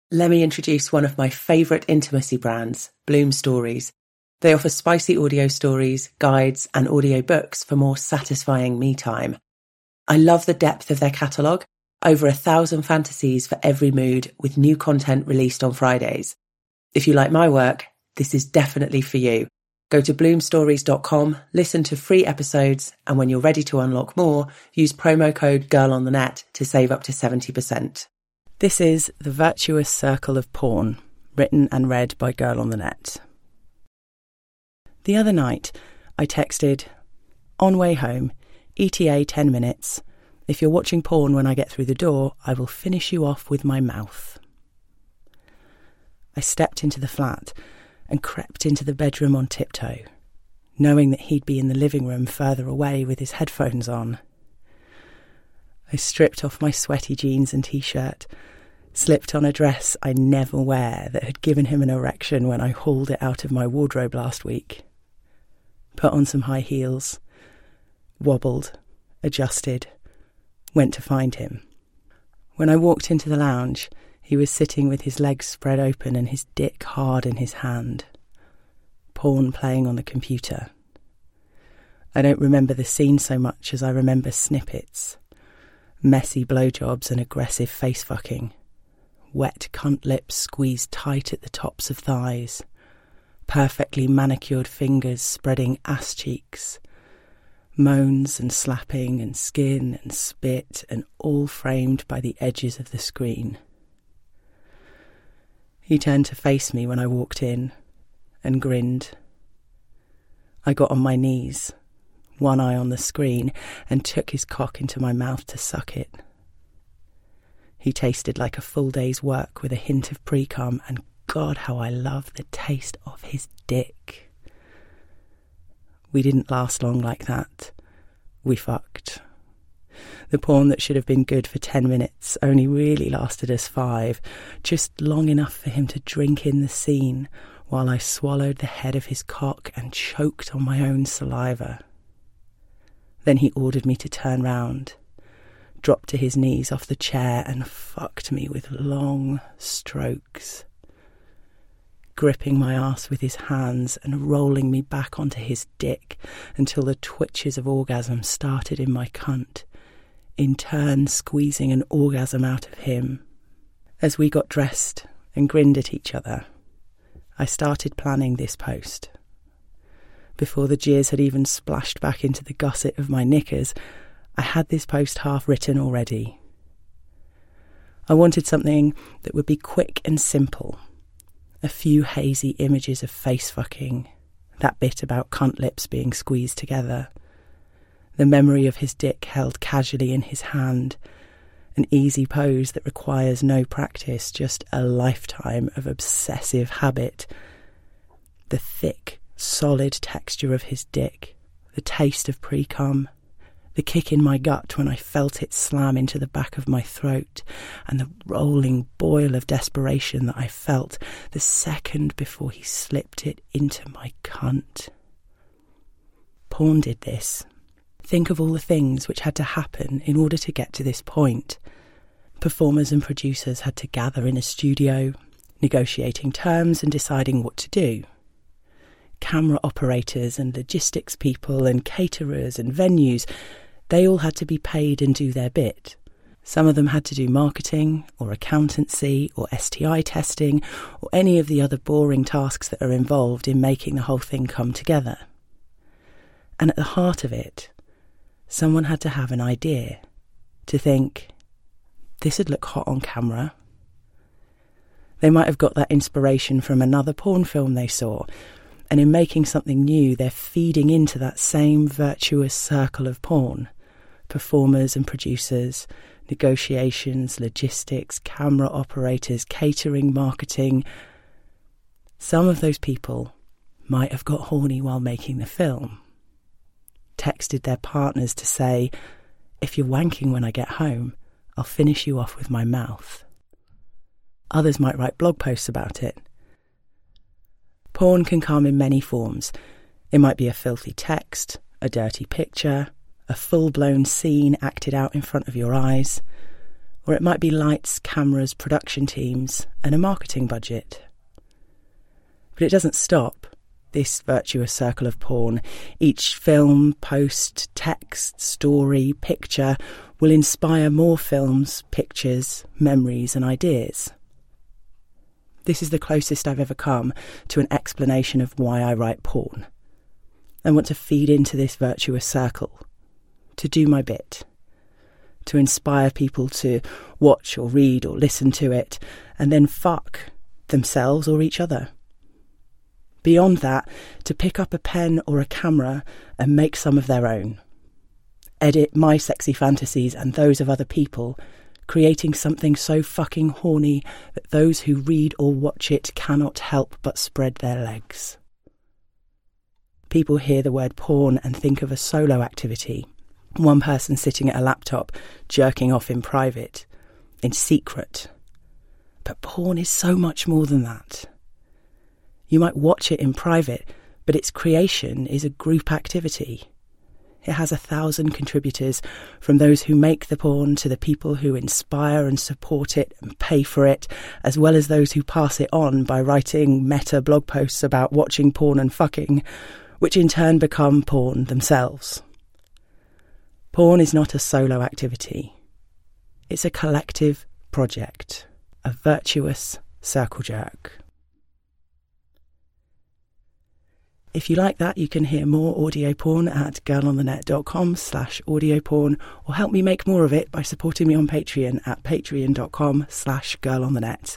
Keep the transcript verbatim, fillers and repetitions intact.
Let me introduce one of my favourite intimacy brands, Bloom Stories. They offer spicy audio stories, guides, and audio books for more satisfying me time. I love the depth of their catalogue, over a thousand fantasies for every mood, with new content released on Fridays. If you like my work, this is definitely for you. Go to bloom stories dot com, listen to free episodes, and when you're ready to unlock more, use promo code GIRLONTHENET to save up to seventy percent. This is The Virtuous Circle of Porn, written and read by Girl on the Net. The other night, I texted, "On way home, E T A ten minutes. If you're watching porn when I get through the door, I will finish you off with my mouth." I stepped into the flat and crept into the bedroom on tiptoe, knowing that he'd be in the living room further away with his headphones on. I stripped off my sweaty jeans and t-shirt, slipped on a dress I never wear that had given him an erection when I hauled it out of my wardrobe last week, put on some high heels, wobbled, adjusted, went to find him. When I walked into the lounge, he was sitting with his legs spread open and his dick hard in his hand, porn playing on the computer. I don't remember the scene so much as I remember snippets. Messy blowjobs and aggressive face-fucking. Wet cunt lips squeezed tight at the tops of thighs. Perfectly manicured fingers spreading ass cheeks. Moans and slapping and skin and spit, and all framed by the edges of the screen. He turned to face me when I walked in and grinned. I got on my knees, one eye on the screen, and took his cock into my mouth to suck it. He tasted like a full day's work with a hint of pre-cum, and God, how I love the taste of his dick. We didn't last long like that. We fucked. The porn that should have been good for ten minutes only really lasted us five, just long enough for him to drink in the scene while I swallowed the head of his cock and choked on my own saliva. Then he ordered me to turn round, dropped to his knees off the chair and fucked me with long strokes, gripping my ass with his hands and rolling me back onto his dick until the twitches of orgasm started in my cunt, in turn squeezing an orgasm out of him. As we got dressed and grinned at each other, I started planning this post. Before the jeers had even splashed back into the gusset of my knickers, I had this post half written already. I wanted something that would be quick and simple. A few hazy images of face-fucking, that bit about cunt lips being squeezed together, the memory of his dick held casually in his hand, an easy pose that requires no practice, just a lifetime of obsessive habit, the thick, solid texture of his dick, the taste of pre-cum, the kick in my gut when I felt it slam into the back of my throat, and the rolling boil of desperation that I felt the second before he slipped it into my cunt. Porn did this. Think of all the things which had to happen in order to get to this point. Performers and producers had to gather in a studio, negotiating terms and deciding what to do. Camera operators and logistics people and caterers and venues, they all had to be paid and do their bit. Some of them had to do marketing or accountancy or S T I testing or any of the other boring tasks that are involved in making the whole thing come together. And at the heart of it, someone had to have an idea, to think, this would look hot on camera. They might have got that inspiration from another porn film they saw, and in making something new, they're feeding into that same virtuous circle of porn. Performers and producers, negotiations, logistics, camera operators, catering, marketing. Some of those people might have got horny while making the film, texted their partners to say, if you're wanking when I get home, I'll finish you off with my mouth. Others might write blog posts about it. Porn can come in many forms. It might be a filthy text, a dirty picture, a full-blown scene acted out in front of your eyes, Or it might be lights, cameras, production teams, and a marketing budget. But it doesn't stop, this virtuous circle of porn. Each film, post, text, story, picture will inspire more films, pictures, memories and ideas. This is the closest I've ever come to an explanation of why I write porn. I want to feed into this virtuous circle, to do my bit, to inspire people to watch or read or listen to it, and then fuck themselves or each other. Beyond that, to pick up a pen or a camera and make some of their own. Edit my sexy fantasies and those of other people, creating something so fucking horny that those who read or watch it cannot help but spread their legs. People hear the word porn and think of a solo activity. One person sitting at a laptop, jerking off in private, in secret. But porn is so much more than that. You might watch it in private, but its creation is a group activity. It has a thousand contributors, from those who make the porn to the people who inspire and support it and pay for it, as well as those who pass it on by writing meta blog posts about watching porn and fucking, which in turn become porn themselves. Porn is not a solo activity. It's a collective project, a virtuous circle jerk. If you like that, you can hear more audio porn at girlonthenet.com slash audio porn, or help me make more of it by supporting me on Patreon at patreon.com slash girlonthenet.